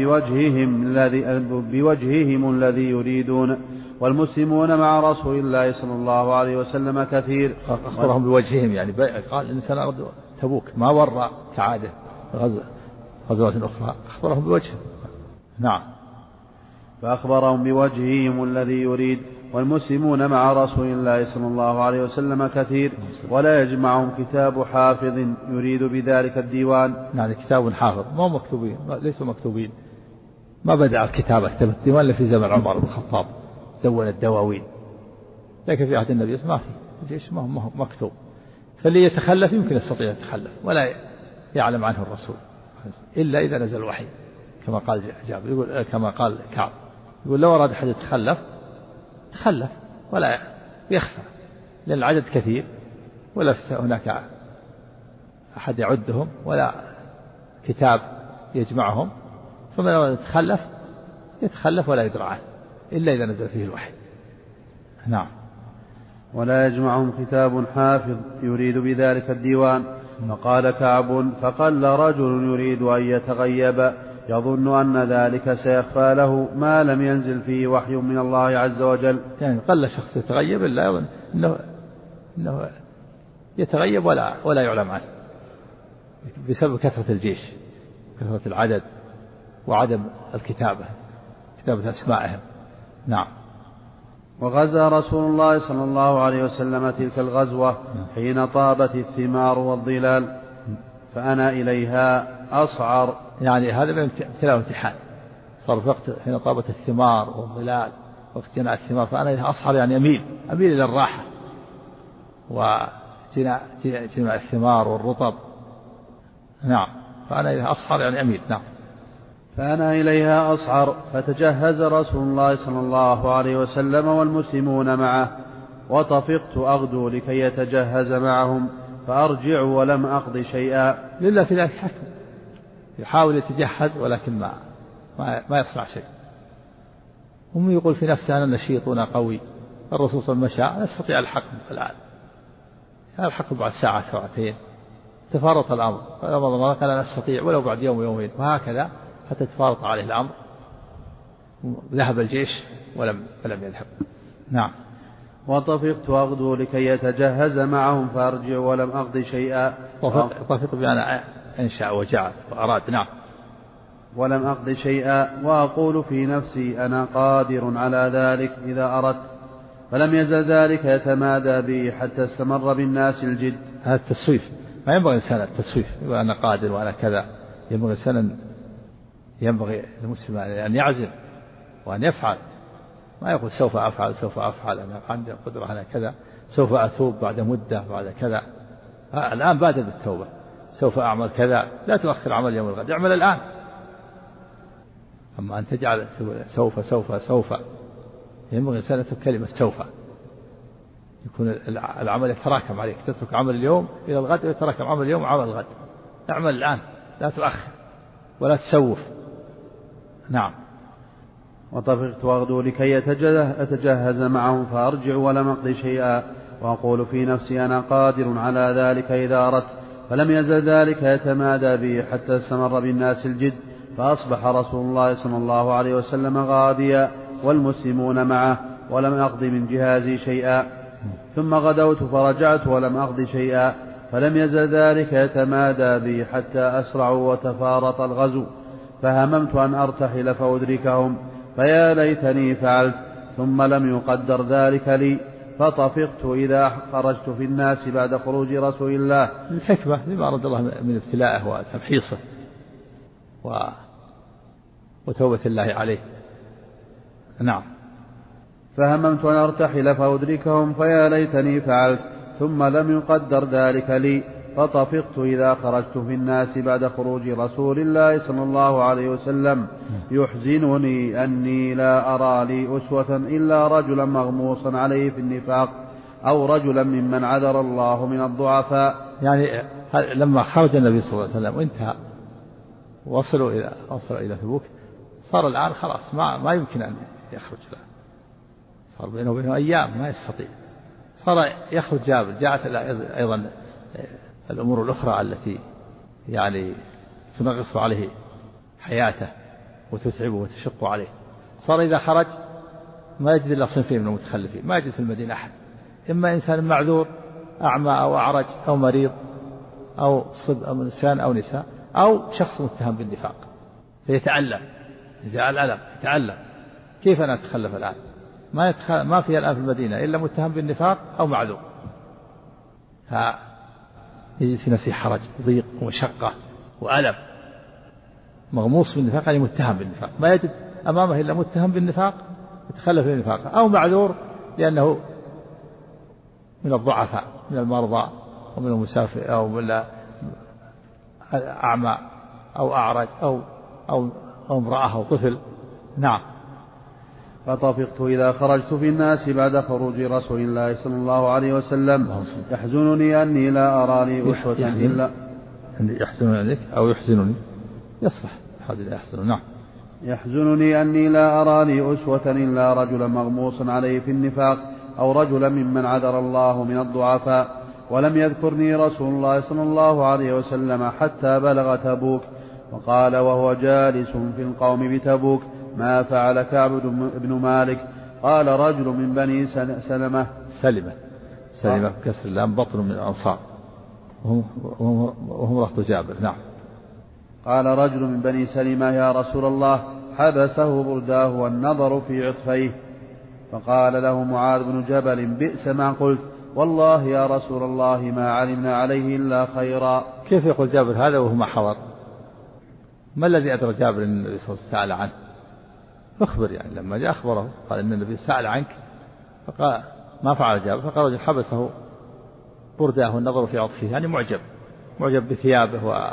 بوجههم الذي يريدون، والمسلمون مع رسول الله صلى الله عليه وسلم كثير. أخبرهم بوجههم، يعني قال الإنسان أراد تبوك ما ور كعادة غزوات أخرى، أخبرهم بوجههم. نعم. فأخبرهم بوجههم الذي يريد، والمسلمون مع رسول الله صلى الله عليه وسلم كثير، ولا يجمعهم كتاب حافظ يريد بذلك الديوان. يعني كتاب حافظ، ما مكتوبين، ليسوا مكتوبين، ما بدأ الكتابة، كتب الديوان اللي في زمن عمر بن الخطاب، دون الدواوين، لكن في عهد النبي ما في الجيش، ما هو مكتوب. فاللي يتخلف يمكن يستطيع أن يتخلف ولا يعلم عنه الرسول إلا إذا نزل الوحي، كما قال جابر، يقول كما قال كعب، يقول لو أراد أحد يتخلف تخلف ولا يخفى، لأن العدد كثير ولا هناك أحد يعدهم ولا كتاب يجمعهم، فمن أراد يتخلف ولا يدرى عنه إلا إذا نزل فيه الوحي. نعم. ولا يجمعهم كتاب حافظ يريد بذلك الديوان. فقال كعب: فقل رجل يريد أن يتغيب يظن أن ذلك سيخفى له ما لم ينزل فيه وحي من الله عز وجل. يعني قل شخص يتغيب إلا يظن إنه يتغيب ولا يعلم عنه، بسبب كثرة الجيش، كثرة العدد، وعدم كتابة أسمائهم. نعم. وغزا رسول الله صلى الله عليه وسلم تلك الغزوة حين طابت الثمار والظلال، فأنا إليها أصعر. يعني هذا من ابتلاء وامتحان، صار في وقت حين طابت الثمار والظلال، وقت جناء الثمار، فأنا إليها أصعر، يعني أميل إلى الراحة وجناء الثمار والرطب. نعم. فأنا إليها أصعر يعني أميل. نعم. فأنا إليها أصعر. فتجهز رسول الله صلى الله عليه وسلم والمسلمون معه، وطفقت أغدو لكي يتجهز معهم، فأرجع ولم أقض شيئا. لله في ذلك حكم، يحاول يتجهز ولكن ما يصنع شيء. هم يقول في نفسه أنا نشيط وأنا قوي، الرسول صلى الله عليه وسلم مشى، نستطيع الحكم الآن، الحكم بعد ساعة ساعتين، تفارط الأمر، فلما قال لا نستطيع ولو بعد يوم يومين، وهكذا حتى تفارط عليه الأمر. ذهب الجيش ولم يذهب. نعم. وطفقت أغدو لكي يتجهز معهم، فأرجع ولم أقض شيئا. طفق بأن أنشأ وجعل وأراد. نعم. ولم أقض شيئا، وأقول في نفسي أنا قادر على ذلك إذا أردت. فلم يزل ذلك يتمادى بي حتى استمر بالناس الجد. هذا التسويف، ما ينبغي الإنسان التسويف، يقول أنا قادر وأنا كذا. ينبغي المسلم أن يعزم وأن يفعل، ما يقول سوف أفعل أنا عندي قدرة على كذا، سوف أتوب بعد مدة بعد كذا. الآن بادر بالتوبة، سوف أعمل كذا، لا تؤخر عمل يوم الغد، اعمل الآن. أما أن تجعل سوف سوف سوف، ينبغي الإنسان أن تترك كلمة سوف، يكون العمل يتراكم عليك، تترك عمل اليوم إلى الغد ويتراكم عمل اليوم وعمل الغد. اعمل الآن، لا تؤخر ولا تسوف. نعم. وطفقت وأغدو لكي أتجهز معهم فأرجع ولم أقض شيئا، وأقول في نفسي أنا قادر على ذلك إذا أردت، فلم يزل ذلك يتمادى بي حتى استمر بالناس الجد، فأصبح رسول الله صلى الله عليه وسلم غاديا والمسلمون معه، ولم أقض من جهازي شيئا. ثم غدوت فرجعت ولم أقض شيئا، فلم يزل ذلك يتمادى بي حتى أسرعوا وتفارط الغزو، فهممت أن أرتحل فأدركهم، فيا ليتني فعلت، ثم لم يقدر ذلك لي، فطفقت إذا خرجت في الناس بعد خروج رسول الله. الحكمة لما أراد الله من ابتلاءه وتمحيصه وتوبة الله عليه. نعم. فهممت أن أرتحل فأدركهم، فيا ليتني فعلت، ثم لم يقدر ذلك لي، فطفقت إذا خرجت في الناس بعد خروج رسول الله صلى الله عليه وسلم، يحزنني أني لا أرى لي أسوة إلا رجلا مغموصا عليه في النفاق، أو رجلا ممن عذر الله من الضعفاء. يعني لما خرج النبي صلى الله عليه وسلم وانتهى وصلوا إلى تبوك، صار الآن خلاص ما يمكن أن يخرج له، صار بينه وبينه أيام ما يستطيع، صار يخرج جابر. جاءت أيضا الأمور الأخرى التي يعني تنغص عليه حياته وتتعبه وتشق عليه، صار إذا خرج ما يجد إلا صنفين من المتخلفين، ما يجد في المدينة أحد، إما إنسان معذور أعمى أو أعرج أو مريض أو صب أو إنسان أو نساء، أو شخص متهم بالنفاق فيتألم، جاء الألم يتألم، كيف أنا أتخلف الآن؟ ما فيها الآن في المدينة إلا متهم بالنفاق أو معذور، يجد في نفسه حرج وضيق ومشقة وألم، مغموس بالنفاق يعني متهم بالنفاق، ما يجد أمامه إلا متهم بالنفاق يتخلف بالنفاق، أو معذور لأنه من الضعفاء من المرضى ومن المسافر أو من أعمى أو أعرج أو امرأة أو طفل. نعم. فطفقت إذا خرجت في الناس بعد خروج رسول الله صلى الله عليه وسلم، يحزنني أني لا أرى لي أسوة إلا. يحزنني عليك أو يحزنني يصلح هذا يحزن. نعم. يحزنني أني لا أرى لي أسوة إلا رجلا مغموصا عليه في النفاق، أو رجلا ممن عذر الله من الضعفاء. ولم يذكرني رسول الله صلى الله عليه وسلم حتى بلغ تبوك، وقال وهو جالس في القوم بتبوك: ما فعل كعب بن مالك؟ قال رجل من بني سلمة بكسر اللام بطن من الأنصار وهم رهط جابر. نعم. قال رجل من بني سلمة: يا رسول الله، حبسه برداه والنظر في عطفيه. فقال له معاذ بن جبل: بئس ما قلت، والله يا رسول الله ما علمنا عليه إلا خيرا. كيف يقول جابر هذا وهو ما حضر؟ ما الذي أدرى جابر أن النبي صلى الله عليه وسلم سأل عنه؟ أخبر يعني لما جاء أخبره قال إن النبي سأل عنك، فقال ما فعل جابر؟ فقال رجل حبسه برداه والنظر في عطفه، يعني معجب بثيابه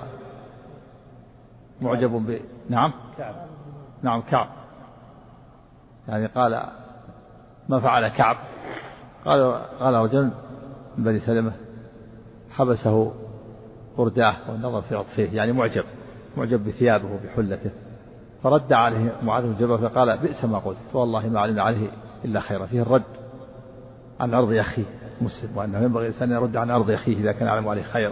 ومعجب نعم كعب يعني قال ما فعل كعب؟ قال رجل من بني سلمة حبسه برداه والنظر في عطفه، يعني معجب بثيابه وبحلته. فرد عليه معاذ بن جبل فقال: بئس ما قلت، والله ما علمنا عليه إلا خيرا. فيه الرد عن عرض أخيه مسلم، وأنه ينبغي الإنسان يرد عن عرض أخيه إذا كان يعلم عليه خيرا،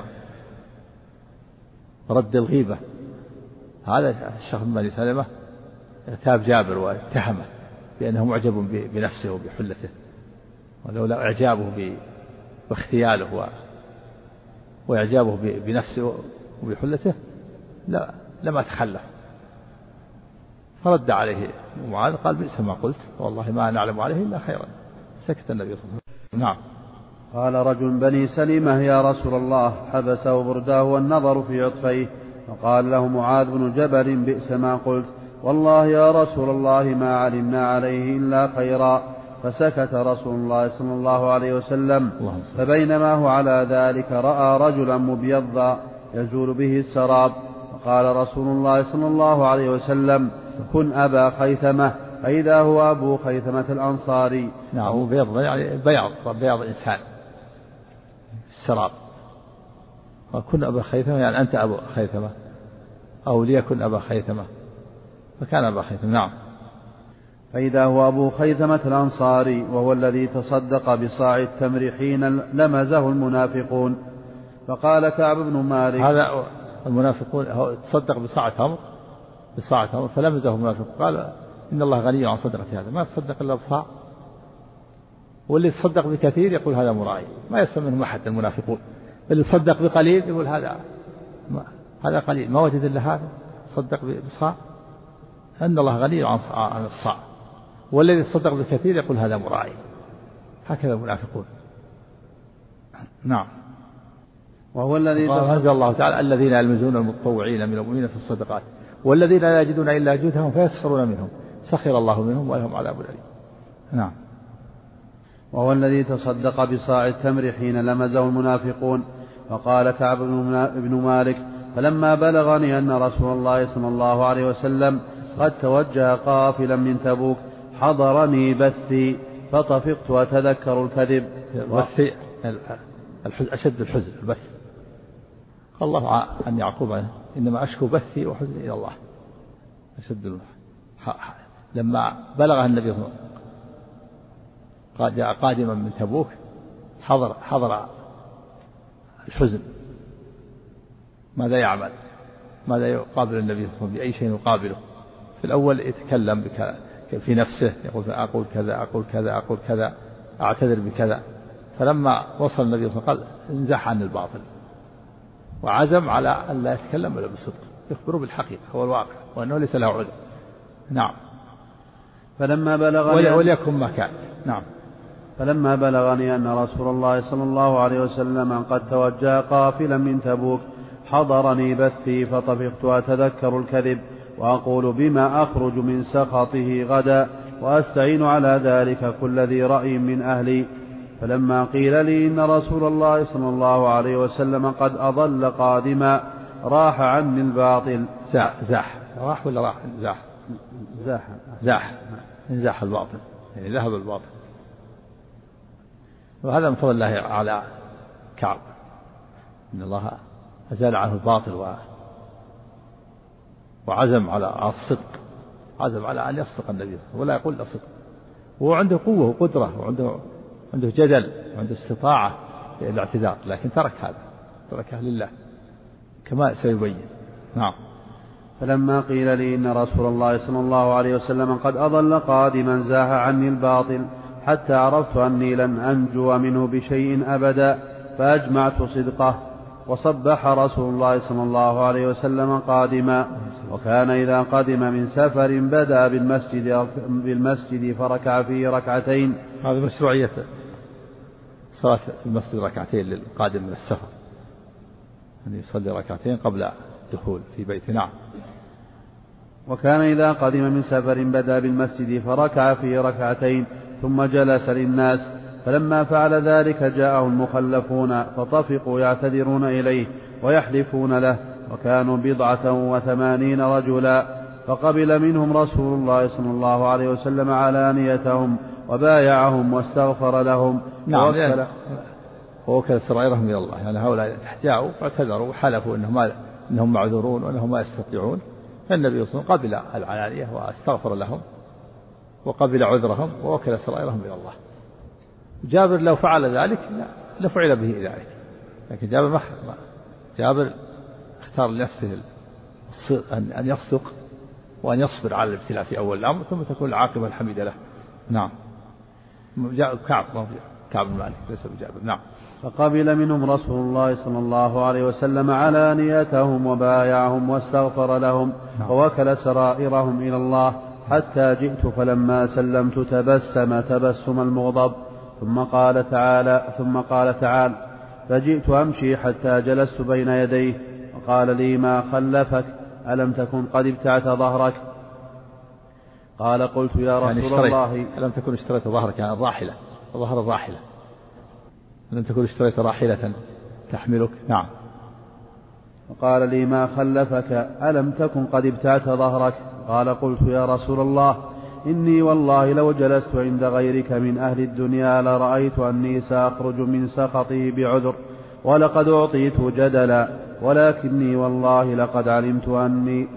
رد الغيبة. هذا الشخص من بني سلمة اغتاب جابر واتهمه بأنه معجب بنفسه وبحلته، ولولا إعجابه باختياله وإعجابه بنفسه وبحلته لما تخلف. فرد عليه معاذ قال: بئس ما قلت، والله ما نعلم عليه إلا خيرا. سكت النبي صلى الله عليه وسلم. نعم. قال رجل بني سلمة: يا رسول الله، حبسه برداه والنظر في عطفيه. فقال له معاذ بن جبل: بئس ما قلت، والله يا رسول الله ما علمنا عليه إلا خيرا. فسكت رسول الله صلى الله عليه وسلم. فبينما هو على ذلك رأى رجلا مبيضا يزول به السراب. وقال رسول الله صلى الله عليه وسلم: كن أبا خيثمة، فإذا هو أبو خيثمة الأنصاري. نعم، بيض يعني بياض إنسان السراب. وكن أبا خيثمة يعني أنت أبو خيثمة، أو ليكن أبا خيثمة، فكان أبا خيثمة. نعم. فإذا هو أبو خيثمة الأنصاري، وهو الذي تصدق بصاع التمر حين لمزه المنافقون. فقال كعب بن مالك: هذا المنافقون تصدق بصاع تمر فلمزه المنافق، قال: إن الله غني عن صدقة هذا، ما تصدق إلا بصاع. واللي تصدق بكثير يقول هذا مرائي، ما يسمى منهم أحد المنافقون. اللي تصدق بقليل يقول هذا قليل، ما وجد إلا هذا تصدق بصاع. أن الله غني عن الصاع، والذي تصدق بكثير يقول هذا مرائي. هكذا المنافقون. نعم. وهو الذي أنزل الله تعالى: الذين يلمزون المتطوعين من المؤمنين في الصدقات والذين لا يجدون إلا جهدهم فيسخرون منهم سخر الله منهم ولهم عذاب أليم. نعم. وهو الذي تصدق بصاع التمر حين لمزه المنافقون. وقال كعب بن مالك: فلما بلغني أن رسول الله صلى الله عليه وسلم قد توجه قافلا من تبوك حضرني بثي فطفقت أتذكر الكذب. بثي أشد الحزن البث. قال الله عن يعقوب: إنما أشكو بثي وحزني إلى الله. أشد لما بلغ النبي صلى الله عليه وسلم جاء قادما من تبوك حضر الحزن. ماذا يعمل؟ ماذا يقابل النبي صلى الله عليه وسلم؟ بأي شيء يقابله؟ في الأول يتكلم في نفسه، يقول: أقول كذا أقول كذا أقول كذا، أعتذر بكذا. فلما وصل النبي صلى الله عليه وسلم قال: انزح عن الباطل، وعزم على أن لا يتكلم إلا بالصدق، يخبره بالحقيقة هو الواقع وأنه ليس له عذر. نعم. فلما بلغني وليكن ما كان. نعم. فلما بلغني أن رسول الله صلى الله عليه وسلم قد توجه قافلا من تبوك حضرني بثي فطفقت أتذكر الكذب وأقول: بما أخرج من سخطه غدا، وأستعين على ذلك كل ذي رأي من أهلي. فلما قيل لي إن رسول الله صلى الله عليه وسلم قد أضل قادما راح عني الباطل. زاح راح ولا راح؟ زاح الباطل، يعني ذهب الباطل. وهذا من فضل الله على كعب، إن الله أزال عنه الباطل وعزم على الصدق، عزم على أن يصدق النبي ولا يقول إلا صدق. وهو عنده قوة وقدرة وعنده جدل وعنده استطاعة للاعتذار، لكن تركه لله كما سيبين. نعم. فلما قيل لي إن رسول الله صلى الله عليه وسلم قد أضل قادما زاح عني الباطل حتى عرفت أني لن أنجو منه بشيء أبدا، فأجمعت صدقه. وصبح رسول الله صلى الله عليه وسلم قادما، وكان إذا قدم من سفر بدأ بالمسجد فركع فيه ركعتين. هذا مشروعية صلاة المسجد ركعتين للقادم من السفر، أن يصلي ركعتين قبل الدخول في بيته. نعم. وكان إذا قدم من سفر بدأ بالمسجد فركع فيه ركعتين ثم جلس للناس. فلما فعل ذلك جاءه المخلفون فطفقوا يعتذرون إليه ويحلفون له، وكانوا 87 رجلا. فقبل منهم رسول الله صلى الله عليه وسلم علانيتهم وبايعهم واستغفر لهم. نعم. ووكل سرائرهم إلى الله، يعني هؤلاء جاءوا واعتذروا وحلفوا إنهم معذورون وأنهم ما يستطيعون، فالنبي صلى الله عليه وسلم قبل العلانية واستغفر لهم وقبل عذرهم ووكل سرائرهم إلى الله. جابر لو فعل ذلك لفعل به ذلك، لكن جابر اختار لنفسه أن يصدق وأن يصبر على الابتلاء في أول الأمر، ثم تكون العاقبة الحميدة له. نعم. كعب بن مالك ليس بجابر. نعم. فقبل منهم رسول الله صلى الله عليه وسلم علانيتهم وبايعهم واستغفر لهم ووكل سرائرهم إلى الله، حتى جئت فلما سلمت تبسم المغضب. ثم قال تعالى: فجئت أمشي حتى جلست بين يديه وقال لي: ما خلفك؟ ألم تكن قد ابتعت ظهرك؟ قال: قلت يا رسول الله. ألم تكن اشتريت ظهرك؟ يعني الراحلة، ظهر الراحلة. ألم تكن اشتريت راحلة تحملك؟ نعم. فقال لي: ما خلفك؟ ألم تكن قد ابتعت ظهرك؟ قال: قلت: يا رسول الله، إني والله لو جلست عند غيرك من أهل الدنيا لرأيت أني سأخرج من سخطه بعذر، ولقد أعطيت جدلا، ولكني والله لقد علمت أني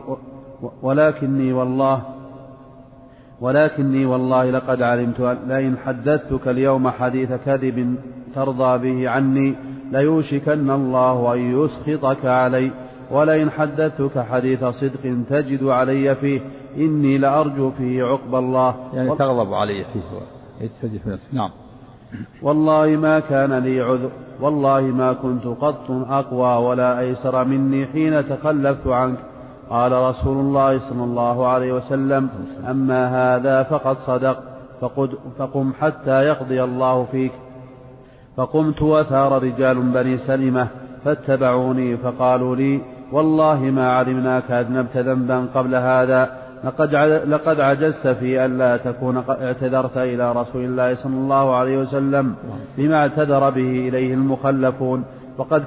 ولكني والله لقد علمت أن لئن حدثتك اليوم حديث كذب ترضى به عني ليوشكن الله أن يسخطك علي، ولئن حدثتك حديث صدق تجد علي فيه إني لأرجو فيه عقب الله. يعني تغضب علي فيه ويتسجف نفسه. نعم. والله ما كان لي عذر، والله ما كنت قط أقوى ولا أيسر مني حين تخلفت عنك. قال رسول الله صلى الله عليه وسلم: أما هذا فقد صدق، فقم حتى يقضي الله فيك. فقمت وثار رجال بني سلمة فاتبعوني فقالوا لي: والله ما علمناك أذنبت ذنبا قبل هذا، لقد عجزت في ألا تكون اعتذرت إلى رسول الله صلى الله عليه وسلم بما اعتذر به إليه المخلفون، فقد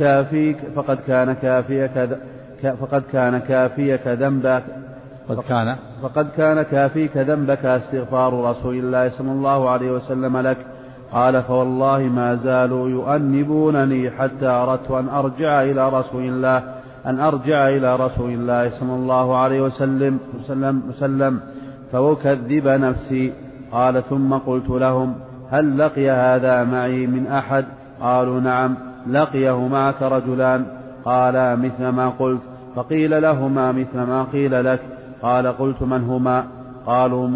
كان كافيك ذنبك استغفار رسول الله صلى الله عليه وسلم لك. قال: فوالله ما زالوا يؤنبونني حتى أردت أن أرجع إلى رسول الله صلى الله عليه وسلم فأكذب نفسي. قال: ثم قلت لهم: هل لقي هذا معي من أحد؟ قالوا: نعم، لقيه معك رجلان. قال: مثل ما قلت. فقيل لهما: مثل ما قيل لك. قال: قلت: من هما؟ قالوا: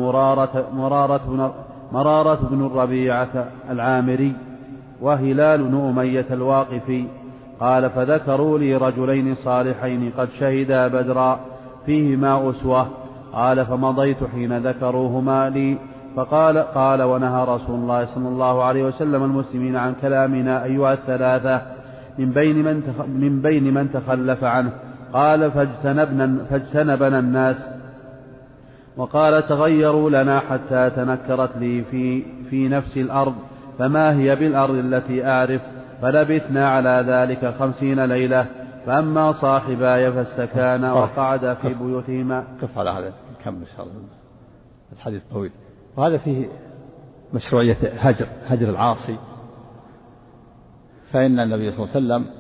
مرارة بن الربيعة العامري وهلال بن أمية الواقفي. قال: فذكروا لي رجلين صالحين قد شهدا بدرا فيهما أسوة. قال: فمضيت حين ذكروهما لي. قال: ونهى رسول الله صلى الله عليه وسلم المسلمين عن كلامنا أيها الثلاثة من بين من تخلف عنه. قال: فاجتنبنا الناس. وقال: تغيروا لنا حتى تنكرت لي في نفس الأرض، فما هي بالأرض التي أعرف؟ فلبثنا على ذلك 50 ليلة. فأما صاحباي فاستكانا وقعد في بيوتهما. قف على هذا، نكمل إن شاء الله، الحديث طويل. وهذا فيه مشروعية هجر العاصي. فإن النبي صلى الله عليه وسلم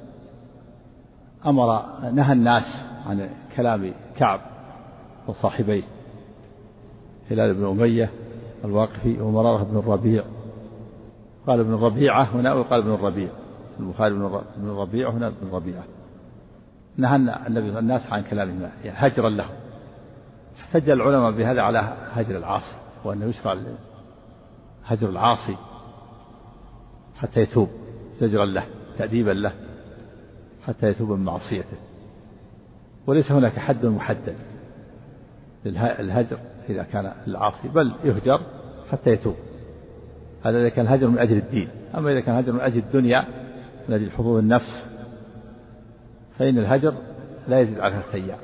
نهى الناس عن كلام كعب وصاحبيه هلال بن أمية الواقفي ومرارة بن الربيع. قال ابن الربيعة هنا وقال ابن الربيع في البخاري ابن الربيع هنا ابن الربيعة. نهى النبي الناس عن كلامهم يعني هجرا لهم. احتج العلماء بهذا على هجر العاصي، وأنه يشرع هجر العاصي حتى يتوب، زجرا له تأديبا له حتى يتوب من معصيته. وليس هناك حد محدد للهجر إذا كان العاصي، بل يهجر حتى يتوب. هذا إذا كان هجر من أجل الدين. أما إذا كان هجر من أجل الدنيا من أجل حظوظ النفس فإن الهجر لا يزيد على 3 أيام.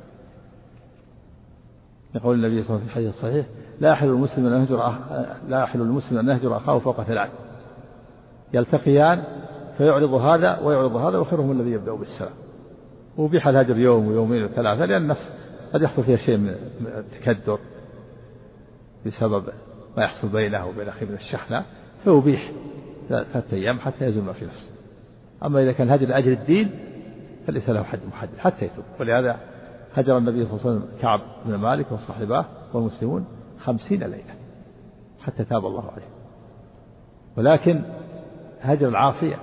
يقول النبي صلى الله عليه وسلم في الحديث الصحيح: لا يحل المسلم أن يهجر أخاه فوق 3، يلتقيان فيعرض هذا ويعرض هذا، وخيرهم الذي يبدأ بالسلام. وبيح الهجر يوم ويومين و3، لأن النفس قد يحصل فيها شيء من التكدر بسبب ما يحصل بينه وبين أخيه من الشحنة، فيبيح 3 أيام حتى يزول ما في نفسه. أما إذا كان الهجر لأجل الدين فليس له حد محدد حتى يتوب. ولهذا هجر النبي صلى الله عليه وسلم كعب بن مالك وصاحباه والمسلمون 50 ليلة حتى تاب الله عليه. ولكن هجر العاصي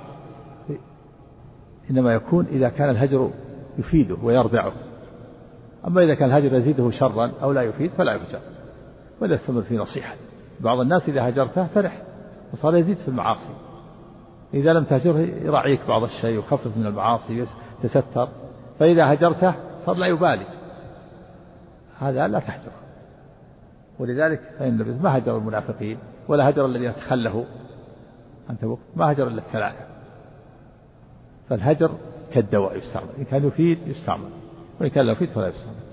إنما يكون إذا كان الهجر يفيده ويردعه. أما إذا كان الهجر يزيده شرا أو لا يفيد فلا يهجر، ولا يستمر في نصيحة. بعض الناس إذا هجرته فرح وصار يزيد في المعاصي، إذا لم تهجره يراعيك بعض الشيء ويخفف من المعاصي يتستر، فإذا هجرته صار لا يبالي، هذا لا تهجره. ولذلك فإن النبي ما هجر المنافقين ولا هجر الذين تخلفوا عن تبوك، ما هجر إلا 3. فالهجر كالدواء يستعمل، إن كان يفيد يستعمل، وإن كان لا يفيد فلا يستعمل.